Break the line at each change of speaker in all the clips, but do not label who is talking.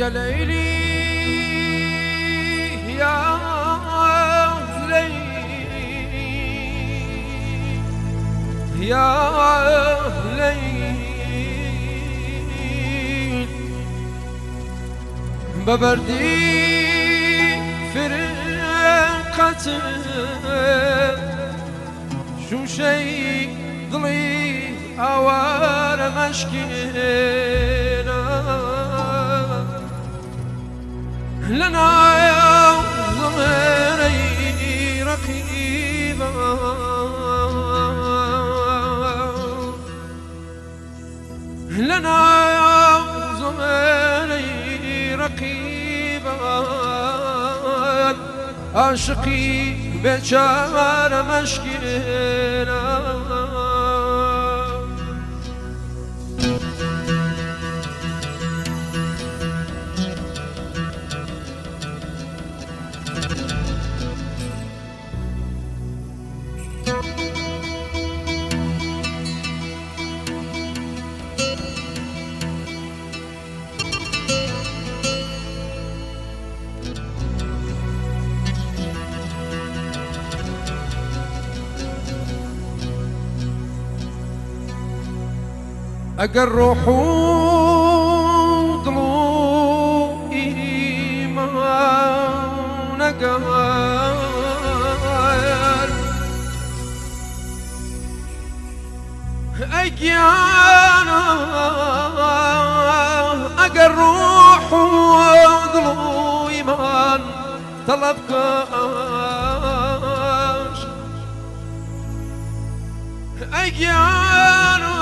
يا ليلي يا ليلي يا ليل ببردي فرقتك شو شي ضلي اوار مشكينا لنا يا ضميري رقيبا لنا يا ضميري رقيبا عاشقي بشار مشكينا أقر روح ضلوئي ما نقال أجيانا أقر روح ضلوئي ما طلبكاش أجيانا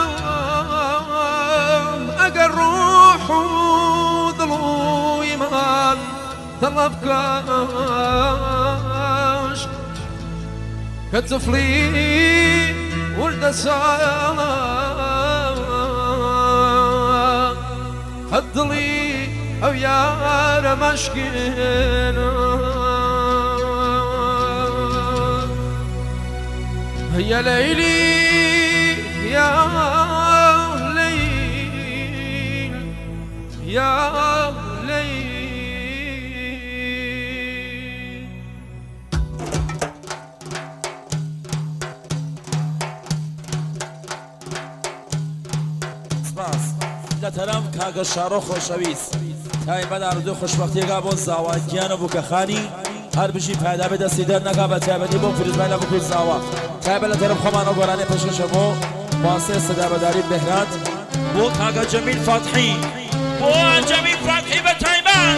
أقر روح وضلو إيمان طلبكاش كطفلي ولد سالا خدلي أو يا رمشكينا يا ليلي يا يا ليل
سپاس لەتەرەم کاگە شارۆ خۆشەویست تایبەت ئارزوی خۆشبەختیەکە بۆ زاواگیان و بووکەخانی هەر بژی پایدا بێ دەستی دەرنەکا بە تایبەتی بۆ فریزمای لە بکوی زاوا تایبەت لەتەرەم خۆمانەوە گۆرانێ پێشکەشە بۆ واسێ سەدابەداری بهرات بۆ کاگە جەمیل فاتحی بۆ جەمیل فاتحی بە تایبەت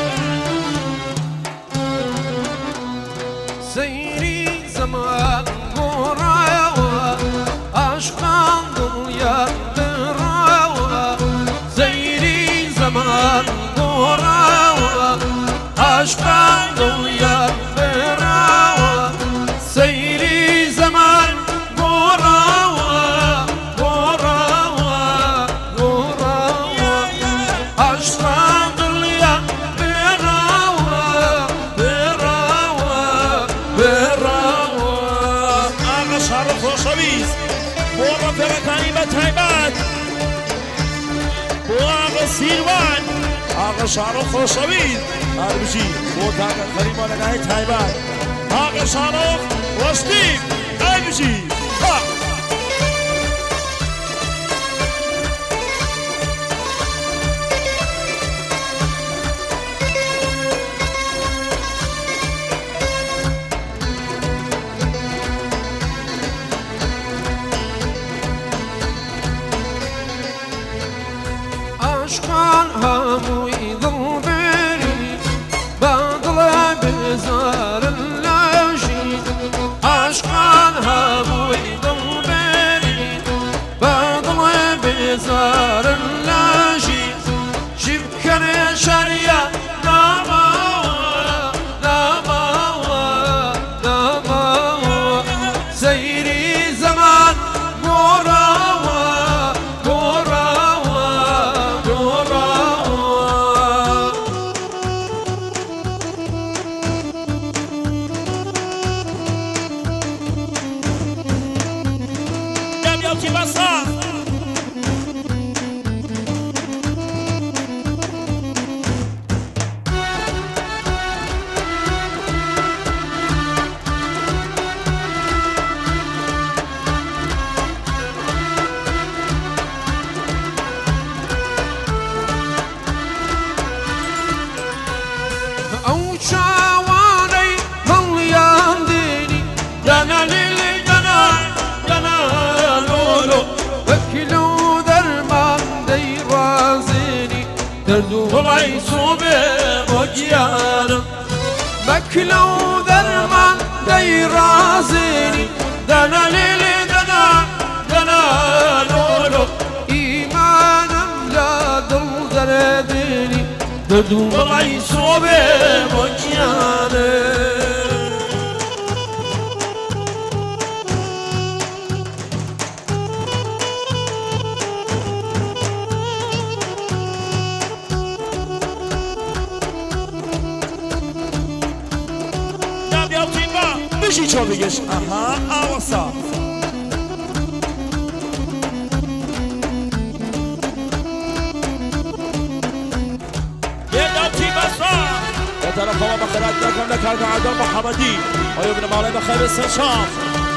سەیری زەمان گۆڕایەوە عاشقان دڵیان بڕاوە سەیری زەمان گۆڕایەوە عاشقان دڵیان بڕاوە سەیری زەمان گۆڕایەوە گۆڕایەوە گۆڕایەوە عاشقان دڵیان بڕاوە بڕاوە بڕاوە
ئاغا شارۆ خۆشەویست بۆ ڕەفێقەکانی بە تایبەت بۆ ئاغا سیروان ئاغا شارۆ خۆشەویست هەر بژی بۆ کاگە خەریمۆ لەلای تایبەت ئاغا شارۆ وەشتیم ئەی بژی
عاشقان هەمووی دڵبەری بەدڵە بزارن لەژی عاشقان هەمووی دڵبەری درد و بڵای سوبێ بۆ گیانم بەکلە و دەرمان دەیڕازێنی دەنا لێلێ دەنا دەنا لۆلۆ ئیمانم لە دڵ دەرێدێنی درد و بڵای سوبێ بۆ گیانم
بشی چو بگش آها آواسا یه دوتی بسا به طرف هوا بخیرات نکن لکرد عدم محمدی آیا ابن مالی بخیر سنشام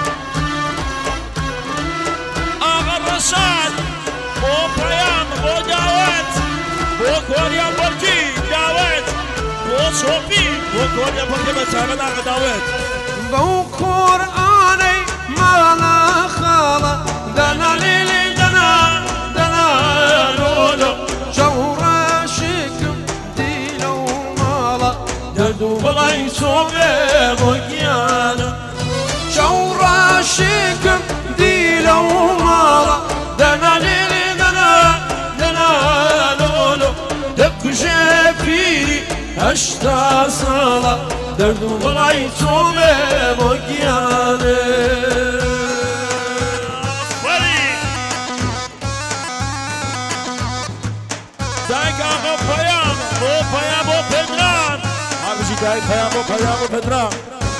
آقا رشاد بو پیام بو دعوت بو کوریا بلکی دعوت بو شوقی بو کوریا بلکی به تحمد آقا دعوت
بو قرآني مالا خالا دنا ليلي دنا دنا لولو جورا شكم ديلو مالا دردو بلاي صوبي بوكيانا جورا شكم ديلو مالا دنا ليلي دنا دنا لولو دك جفيري هشتا صالا درد و بڵای چۆمێ بۆ گیانێ
دایک ئاغا پەیام بۆ پەیام بۆ پێدران هاوژی دایک پەیام بۆ پەیام بۆ پێدران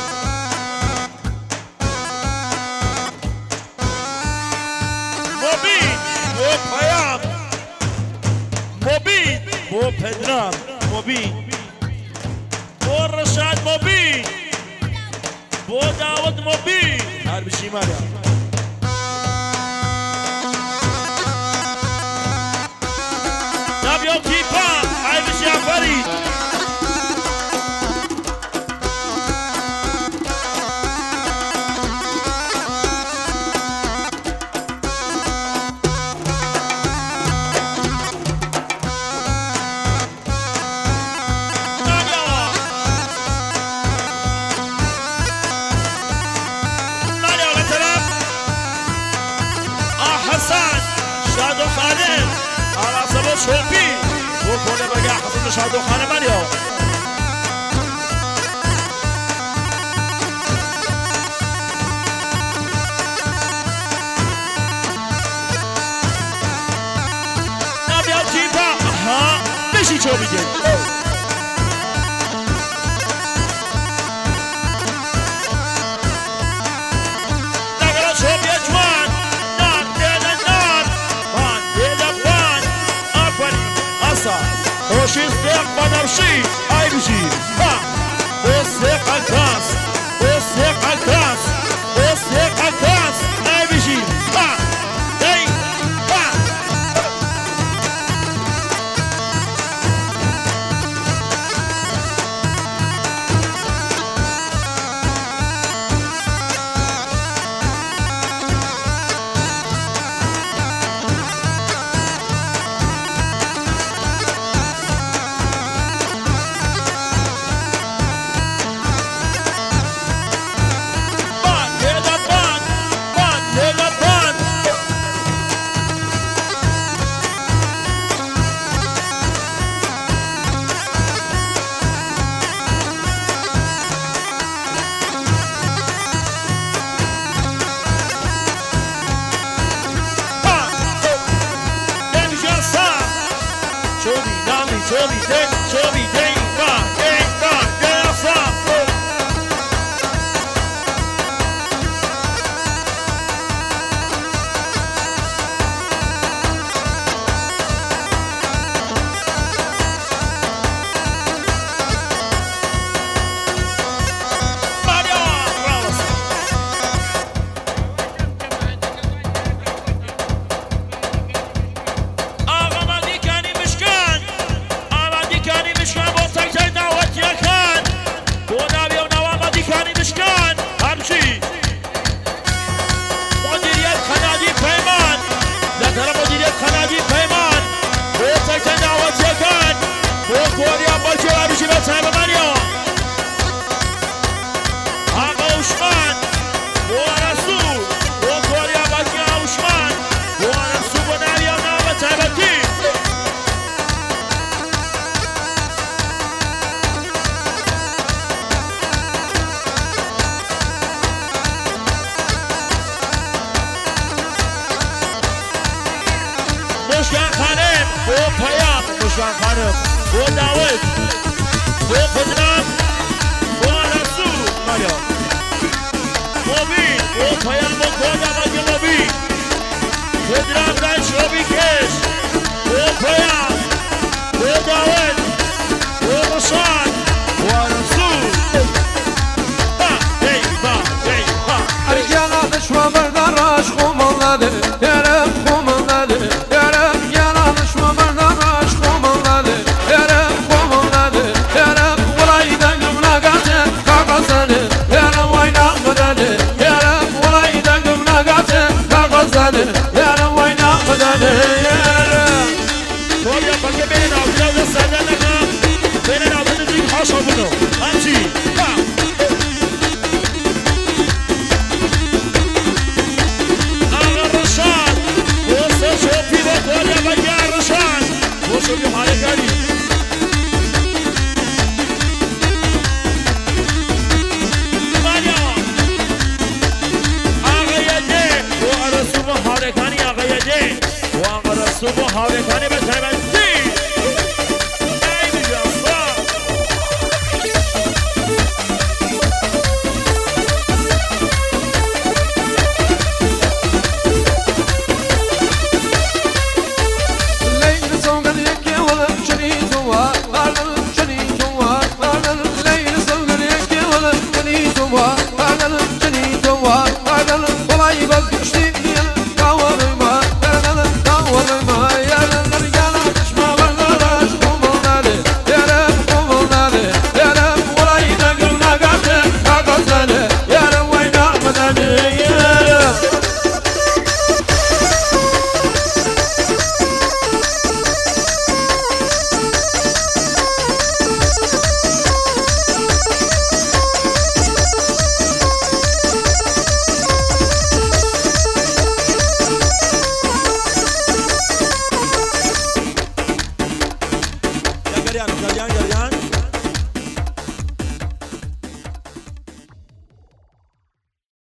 مۆبین بۆ پەیام مۆبین بۆ پێدران مۆبین بۆ ڕەشاد مۆبین بۆ داوەت مۆبین هەر بشی مارە نابیۆ تیپا ئای بشی ئەفەری شوقی بو کنه بگه حسن شادو خانه مریو نبیاد تیپا ها بشی چو بگه نگرا چو بیه جوان نان دیده نان من دیده وان روشی سیق بنفشی ای بشی ها بو سیق اکاس بو سیق اکاس بو سیق اکاس ای بشی ها ای ها جوان خانم بۆ داوت بۆ قدرت بۆ رەسوو مایا مۆبین بۆ پەیام بۆ کۆدا بەگە مۆبین قدرت لای شۆبی کێش بۆ پەیام بۆ داوت بۆ ڕەشاد بۆ رەسوو
ئەرگیانە دەشوە بەردەڕاش خۆمەڵادێ یارم خۆمەڵادێ یارم گیانە دەشوە بەردەڕاش خۆمەڵادێ یارم خۆمەڵادێ یارم وڵای دەنگم ناگاتێ کاغەزانێ یارم وای ناخدانێ یارم وڵای دەنگم ناگاتێ کاغەزانێ یارم وای ناخدانێ یارم
تۆیا بەگە بێنە ناوگرە و سەردە نەکە بێنە ناو بنزیک حاشە بنەوە هەمچی شوفي حالك علي مانيا آغا يدي وأرسوبة حالكاني آغا يدي وأرسوبة حالكاني بتبنتي أي بجانصا
والله يبقى